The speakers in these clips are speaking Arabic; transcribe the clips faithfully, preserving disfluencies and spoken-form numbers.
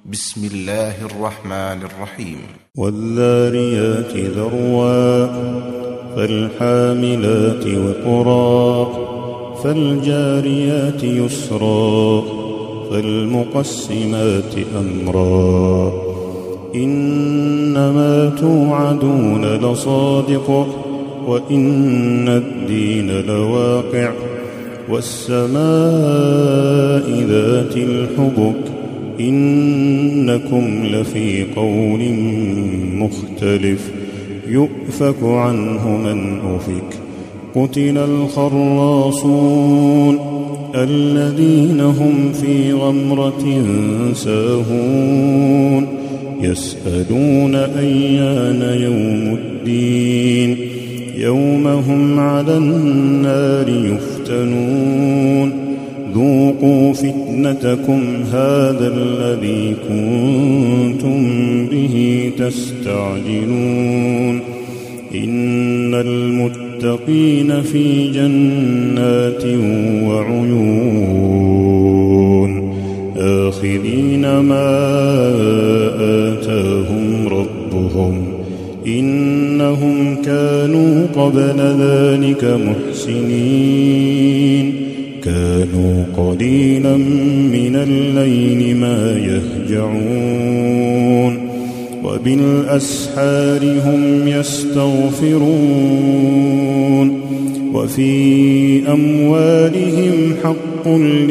بسم الله الرحمن الرحيم. والذاريات ذروا فالحاملات وقرا فالجاريات يسرا فالمقسمات أمرا إنما توعدون لصادق وإن الدين لواقع والسماء ذات الحبك إنكم لفي قول مختلف يؤفك عنه من أفك قتل الخراصون الذين هم في غمرة ساهون يسألون أيان يوم الدين يوم هم على النار يفتنون ذوقوا فتنتكم هذا الذي كنتم به تستعجلون إن المتقين في جنات وعيون آخذين ما آتاهم ربهم إنهم كانوا قبل ذلك محسنين كانوا قليلا من الليل ما يهجعون وبالأسحار هم يستغفرون وفي أموالهم حق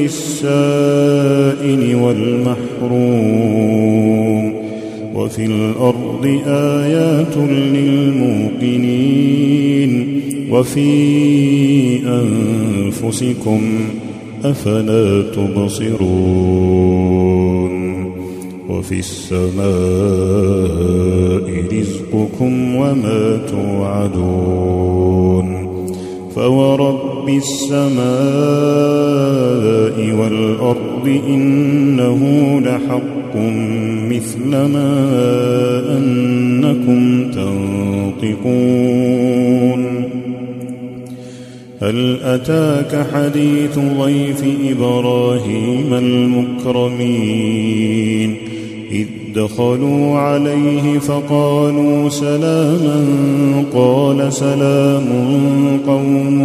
للسائل والمحروم وفي الأرض آيات للموقنين وفي أنفسكم أفلا تبصرون وفي السماء رزقكم وما توعدون فورب السماء والأرض إنه لحق مثل ما أنكم تنطقون هل أتاك حديث ضيف إبراهيم المكرمين إذ دخلوا عليه فقالوا سلاما قال سلام قوم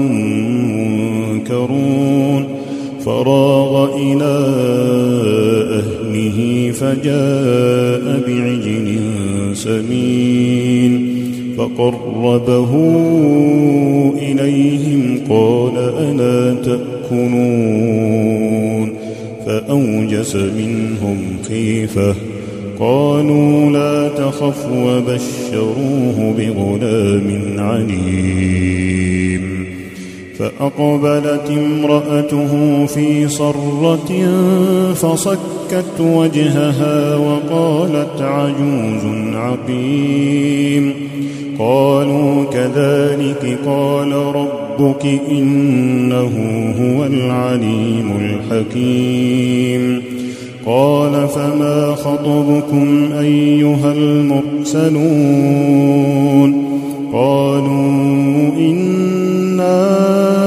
منكرون فراغ إلى أهله فجاء بعجل سمين فقربه إليهم قال ألا تأكلون فأوجس منهم خيفة قالوا لا تخف وبشروه بغلام عليم فأقبلت امرأته في صرة فصكت وجهها وقالت عجوز عقيم قالوا كذلك قال ربك إنه هو العليم الحكيم قال فما خطبكم أيها المرسلون قالوا إنا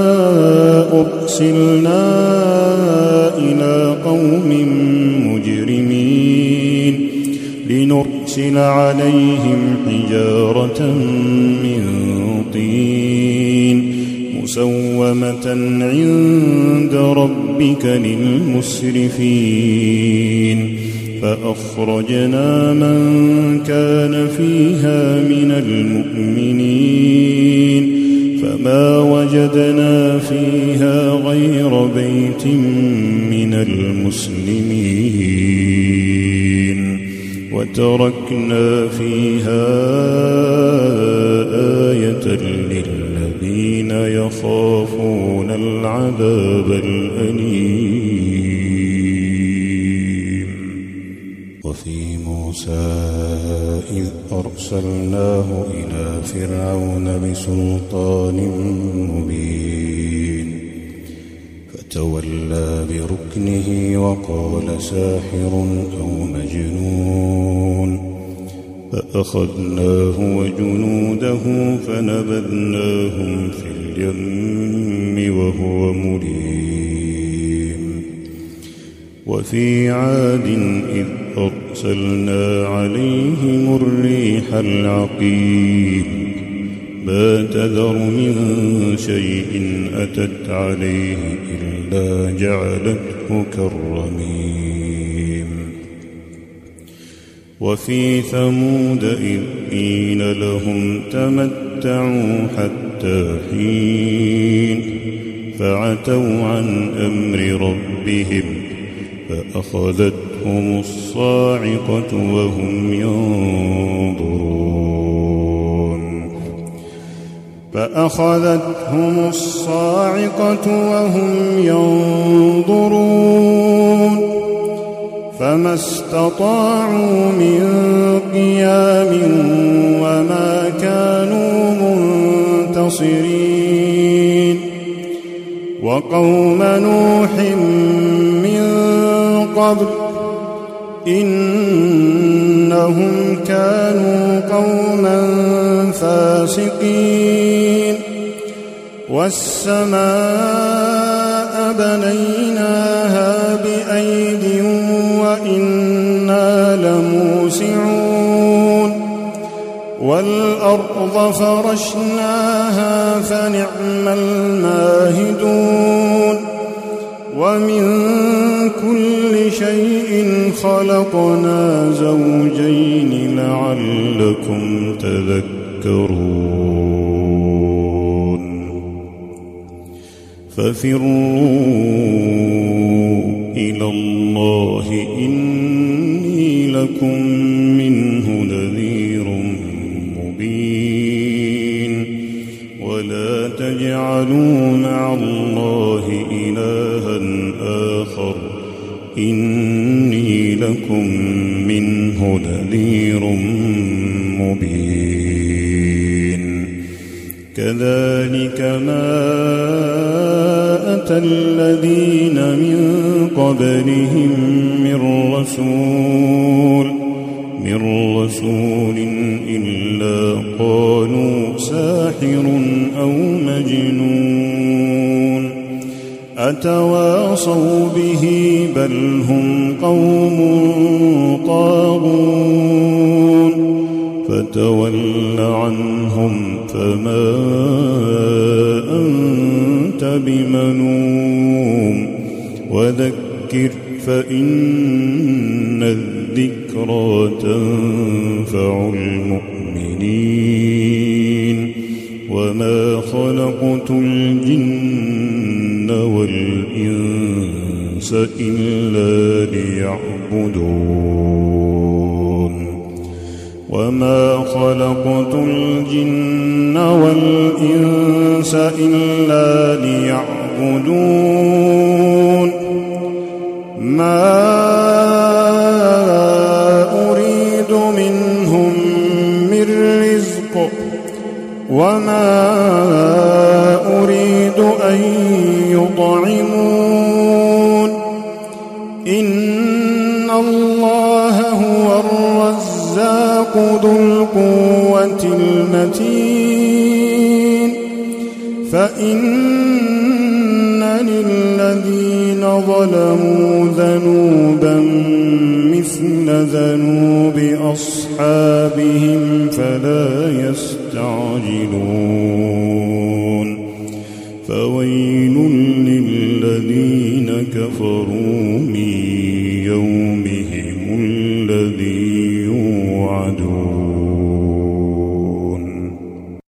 أرسلنا إلى قوم مجرمين لنرسل عليهم حجارة من طين مسومة عند ربك للمسرفين فأخرجنا من كان فيها من المؤمنين فما وجدنا فيها غير بيت من المسلمين وتركنا فيها آية للذين يخافون العذاب الأليم وفي موسى إذ أرسلناه إلى فرعون بسلطان مبين فتولى بركنه وقال ساحر أو مجنون فأخذناه وجنوده فنبذناهم في اليم وهو مليم وفي عاد إذ أرسلنا عليهم الريح العقيم ما تذر من شيء أتت عليه إلا جعلته كالرميم وفي ثمود إذ قيل لهم تمتعوا حتى حين فعتوا عن أمر ربهم فأخذتهم الصاعقة وهم ينظرون فأخذتهم الصاعقة وهم ينظرون فما استطاعوا من قيام وما كانوا منتصرين وقوم نوح من قبل إنهم كانوا قوما فاسقين والسماء بنيناها بأيد وإنا لموسعون والأرض فرشناها فنعم الماهدون ومن كل شيء خلقنا زوجين لعلكم تذكرون ففروا إلى الله إني لكم منه نذير مبين ولا تجعلوا مع الله إلها آخر إني لكم منه نذير مبين كذلك ما أتى الذين من قبلهم من رسول من رسول إلا قالوا ساحر أو مجنون أتواصوا به بل هم قوم طاغون فتول عنهم فما أنت بملوم وذكر فإن الذكرى تنفع المؤمنين وما خلقت الجن والإنس إلا ليعبدون وما خلقت الجن والإنس إلا ليعبدون ما أريد منهم من رزق وما أريد أن يطعمون إن الله هو الرزاق ذو القوة المتين فإن للذين ظلموا ذنوبا مثل ذنوب أصحابهم فلا يستعجلون فويل للذين كفروا من يومهم الذي يوعدون